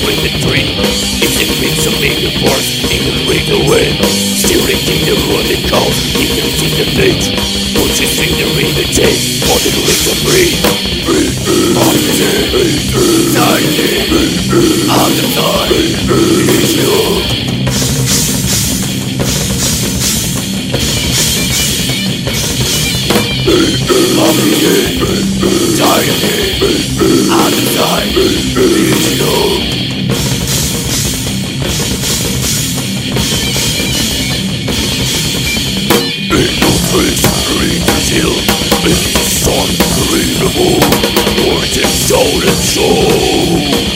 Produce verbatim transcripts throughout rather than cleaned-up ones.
swing the tree. It's a mix of bigger parts, even break away. Steering in the running cows, even see the nature. Put your finger in the tape, for the rings of breathe. Breathe, breathe, breathe, breathe, all the time, it's you. All the time, it's you. Still, it's the sun, unbelievable. Words and soul and soul.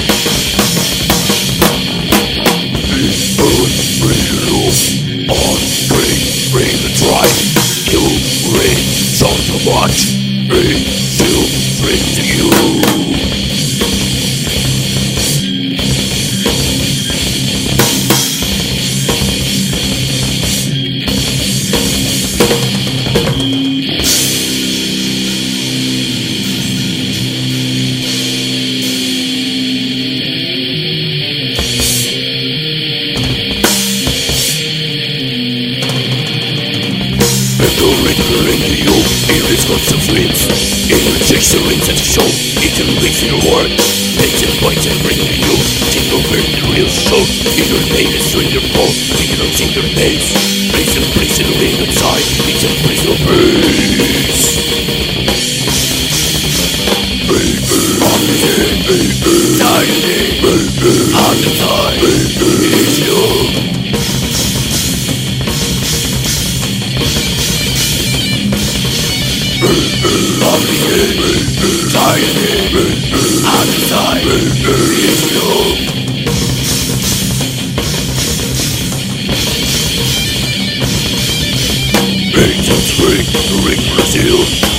It's unreal. On screen, bring the drive. You read so much. It still brings to you. It's got some flips. It will change the rings at the show. It will mix in the world. Takes and bites and bring to you. Take over the real show. It will make a swing your ball. It will sing your bass. Place and place and ring inside. It's a place of bass. All the time. It's you. Outside, it's you. Make some swing, ring Brazil.